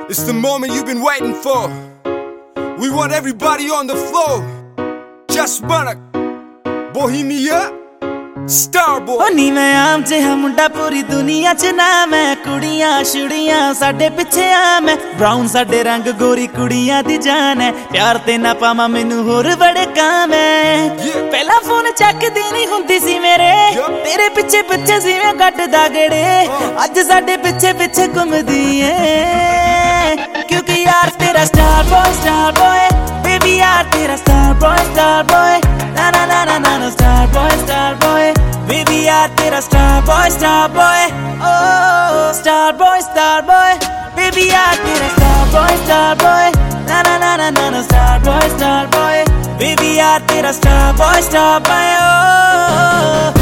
It's the moment you've been waiting for. We want everybody on the floor. Just Manak, Bohemia, Starboy. ओ नी मैं आम जिहा मुंडा पूरी दुनिया च नाम है। कुड़ियां छुड़ियां साडे पिछे आम है। ब्राउन साडे रंग गोरी कुड़ियां दी जान है। प्यार ते ना पावां मैनू होर बड़े काम है। पहला फोन चकदी नहीं हुंदी सी मेरे, तेरे पिछे पिछे सी मैं कटदा गेड़े। अज साडे पिछे पिछे घुमदी है, क्योंकि यार तेरा स्टार बॉय बेबी यार तेरा स्टार बॉय ना ना ना ना ना स्टार बॉय बेबी यार तेरा स्टार बॉय ओ स्टार बॉय बेबी यार तेरा स्टार बॉय ना ना ना ना ना स्टार बॉय बेबी यार तेरा स्टार बॉय ओ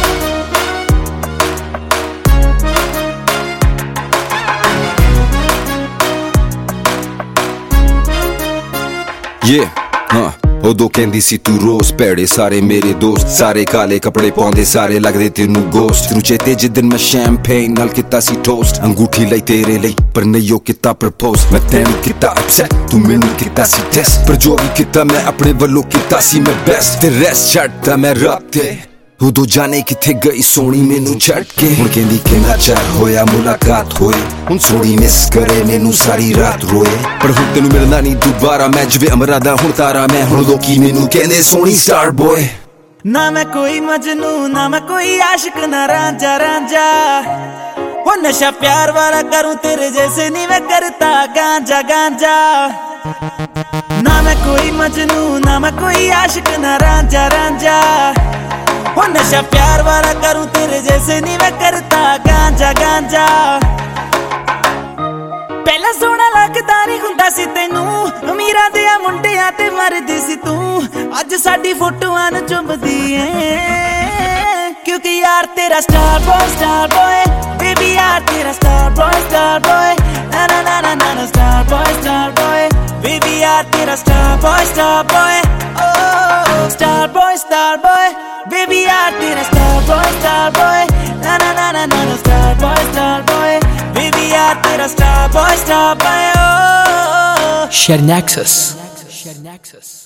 उदो कहंदी सी तू रोज पैड़े सारे मेरे दोस्त, सारे काले कपड़े पाउंदे सारे लगदे तेनू गोस्ट। तेनू चेते जिद्दन मैं शैंपेन नाल कीता सी टोस्ट, अंगूठी लई तेरे लई पर नहीं ओ कीता प्रपोज। मैं तैनू कीता अपसेट तू मैनू कीता सी टेस्ट, पर जो भी कीता मैं अपने वल्लों कीता सी मैं बेस्ट। ते रेस्ट छड्डदा मैं रब ते उदो जाने किथे गई सोनी मैनू छड्ड के। हुण कहंदी किन्ना चर होया मुलाकात होए, हुण सोनी मिस करे मैनू सारी रात रोए। पर हुण तेनू मिलना नहीं दोबारा मैं जिवें अमरा दा हुण तारा मैं। हुण लोकी मैनू कहंदे सोनी स्टार बॉय। ना मैं कोई मजनू ना मैं कोई आशिक ना रांझा रांझा, वो नशा प्यार वाला करूं तेरे जैसे नहीं मैं करता गांजा गांजा। ना मैं कोई मजनू ना मैं कोई आशिक ना रांझा रांझा, वो नशा प्यार वाला करूं तेरे जैसे नहीं मैं करता गांजा गांजा। पहला सोना लगदा नहीं हुंदा सी तैनू, अमीरां दे मुंडियां ते मरदी सी तू। अज साडी फोटोआं नूं चुंबदी ऐ, क्योंकि यार तेरा स्टार बॉय बेबी यार तेरा स्टार बॉय ना ना ना ना ना स्टार बॉय बेबी यार तेरा स्टार बॉय ओ स्टार बॉय बेबी यार तेरा स्टार बॉय ना ना ना ना ना स्टार बॉय बेबी यार तेरा स्टार बॉय ओ Share Nexus.